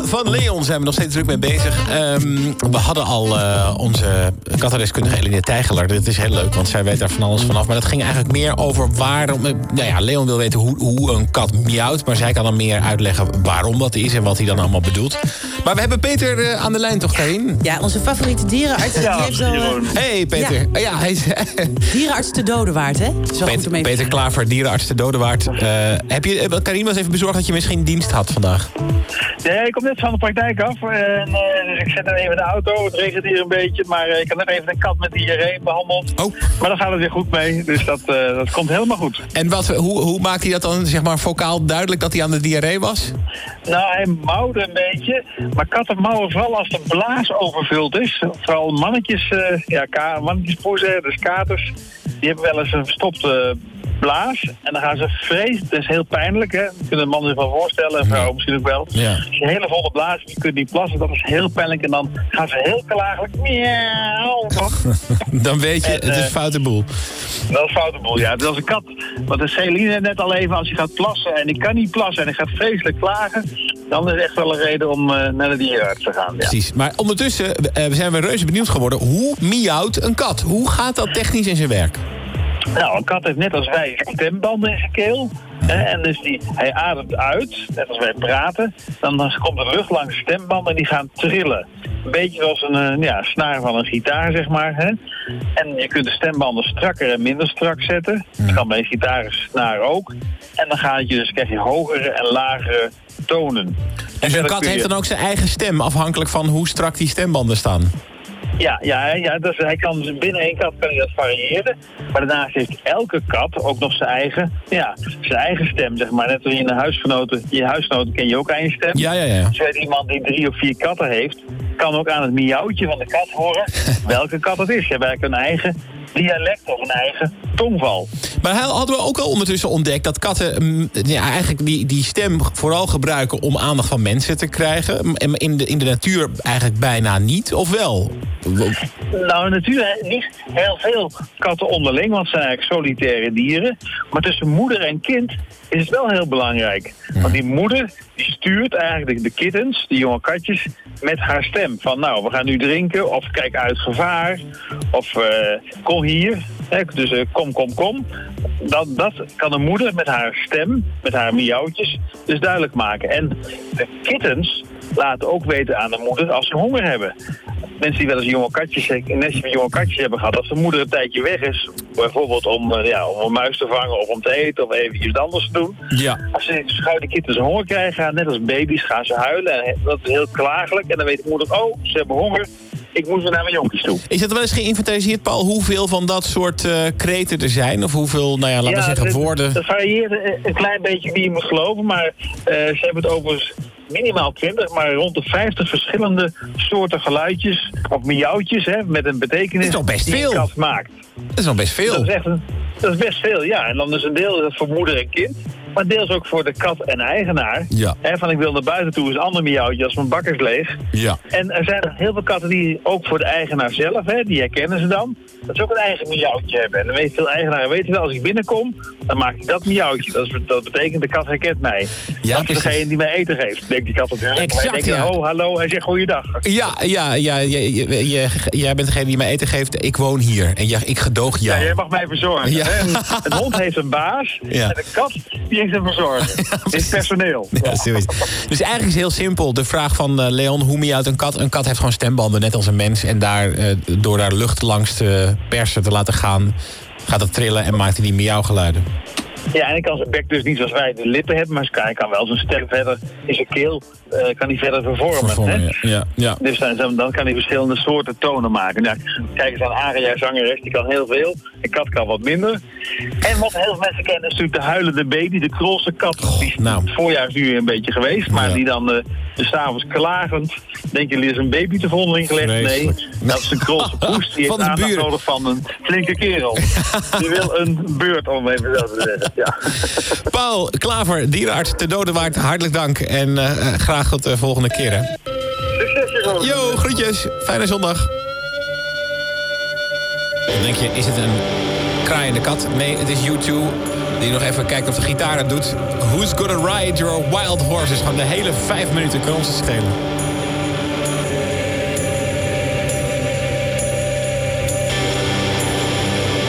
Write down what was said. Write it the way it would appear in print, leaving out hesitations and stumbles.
van Leon zijn we nog steeds druk mee bezig. We hadden al onze katadeskundige Eline Tijgeler. Dit is heel leuk, want zij weet daar van alles vanaf. Maar dat ging eigenlijk meer over waarom... Leon wil weten hoe een kat miauwt. Maar zij kan dan meer uitleggen waarom dat is en wat hij dan allemaal bedoelt. Maar we hebben Peter aan de lijn toch daarheen? Ja, onze favoriete dierenarts. Die heeft zo, hey Peter. Ja. Hij is... Dierenarts te Dodewaard, hè? Peter Klaver, dierenarts te Dodewaard. Heb je Karim eens even bezorgd dat je misschien dienst had vandaag? Ja, ik kom net van de praktijk af. Dus ik zet er even in de auto. Het regent hier een beetje. Maar ik had net even een kat met diarree behandeld. Oh. Maar dan gaat het weer goed mee. Dus dat komt helemaal goed. En hoe maakt hij dat dan zeg maar vocaal duidelijk dat hij aan de diarree was? Nou, hij mauwde een beetje. Maar katten mauwen vooral als de blaas overvuld is. Vooral mannetjes, mannetjespoezen, dus katers. Die hebben wel eens een verstopte blaas. En dan gaan ze vrezen. Dat is heel pijnlijk, hè. Dat kunnen de mannen zich wel voorstellen. En vrouwen misschien ook wel. Ja. Als je een hele volle blaas, je kunt niet plassen. Dat is heel pijnlijk. En dan gaan ze heel klagelijk. Miauw. Dan weet je, het is een foute boel. Dat is een foute boel, ja. Dus als een kat, wat de Celine net al even, als hij gaat plassen en ik kan niet plassen en ik ga vreselijk klagen, dan is het echt wel een reden om naar de dierenarts te gaan. Ja. Precies. Maar ondertussen zijn we reuze benieuwd geworden. Hoe miauwt een kat? Hoe gaat dat technisch in zijn werk? Nou, een kat heeft net als wij stembanden in zijn keel. En dus hij ademt uit, net als wij praten. Dan komt de lucht langs de stembanden en die gaan trillen. Een beetje zoals een snaar van een gitaar, zeg maar. Hè? En je kunt de stembanden strakker en minder strak zetten. Dat kan bij een gitaarsnaar ook. En dan krijg je hogere en lagere tonen. En zo'n kat heeft dan ook zijn eigen stem, afhankelijk van hoe strak die stembanden staan? Ja, dus hij kan binnen één kat kan hij dat variëren. Maar daarnaast heeft elke kat ook nog zijn eigen stem, zeg maar. Net als je huisgenoten ken je ook aan je stem. Ja. Zo iemand die 3 of 4 katten heeft, kan ook aan het miauwtje van de kat horen welke kat het is. Ze hebben eigenlijk een eigen dialect of een eigen tongval. Maar hadden we ook al ondertussen ontdekt dat katten eigenlijk die stem vooral gebruiken om aandacht van mensen te krijgen. In de natuur eigenlijk bijna niet, of wel? Nou, in de natuur niet heel veel katten onderling, want het zijn eigenlijk solitaire dieren. Maar tussen moeder en kind is het wel heel belangrijk. Want die moeder die stuurt eigenlijk de kittens, die jonge katjes, met haar stem. Van nou, we gaan nu drinken, of kijk uit gevaar, of kom hier. Dus kom. Dat kan de moeder met haar stem, met haar miauwtjes, dus duidelijk maken. En de kittens laten ook weten aan de moeder als ze honger hebben. Mensen die wel eens een nestje met jonge katjes hebben gehad, als de moeder een tijdje weg is, bijvoorbeeld om een muis te vangen of om te eten of even iets anders te doen. Ja. Als ze gauw de kittens honger krijgen, net als baby's, gaan ze huilen. En dat is heel klagelijk. En dan weet de moeder, ze hebben honger. Ik moet weer naar mijn jonkies toe. Is dat wel eens geïnventariseerd, Paul, hoeveel van dat soort kreten er zijn? Of hoeveel, laten we zeggen, woorden? Dat varieert een klein beetje wie je moet geloven. Maar ze hebben het over minimaal 20, maar rond de 50 verschillende soorten geluidjes of miauwtjes, met een betekenis die een kat maakt. Dat is nog best veel. Dat is best veel, ja. En dan is een deel voor moeder en kind. Maar deels ook voor de kat en eigenaar. Ja. Van ik wil naar buiten toe is een ander miauwtje als mijn bak is leeg. Ja. En er zijn heel veel katten die ook voor de eigenaar zelf, die herkennen ze dan, dat ze ook een eigen miauwtje hebben. En dan weten veel eigenaren weten wel, als ik binnenkom, dan maak ik dat miauwtje. Dat betekent de kat herkent mij. Ja, dat is degene die mij eten geeft. Denkt die kat natuurlijk. Exact, maar denkt, hallo, hij zegt goeiedag. Ja, jij bent degene die mij eten geeft. Ik woon hier en ik gedoog jou. Ja, jij mag mij verzorgen. Ja. Een hond heeft een baas en de kat die heeft een verzorger. Het is personeel. Ja, dus eigenlijk is het heel simpel. De vraag van Leon, hoe miauwt een kat? Een kat heeft gewoon stembanden, net als een mens. En door daar lucht langs te persen te laten gaan, gaat het trillen en maakt hij die miauwgeluiden. Ja, en ik kan zijn bek dus niet zoals wij de lippen hebben, maar hij kan wel zijn stem verder in zijn keel kan hij verder vervormen. Ja. Dus dan kan hij verschillende soorten tonen maken. Nou, kijk eens aan Aria, zangeres, die kan heel veel. Een kat kan wat minder. En wat heel veel mensen kennen is natuurlijk de huilende baby, de Krolse kat. Die is het voorjaar nu een beetje geweest, maar die dan dus 's avonds klagend, denken jullie is een baby te vondeling gelegd? Nee, dat is een Krolse poes. Die heeft aandacht nodig van een flinke kerel. Die wil een beurt, om even zo te zeggen. Ja. Paul Klaver, dierenarts te Dodewaard, hartelijk dank. En graag tot de volgende keer. Hè. Succes, yo, groetjes. Fijne zondag. Dan denk je, is het een kraaiende kat? Nee, het is U2 Die nog even kijkt of de gitaar het doet. Who's Gonna Ride Your Wild Horses? Gewoon de hele 5 minuten kan ons schelen.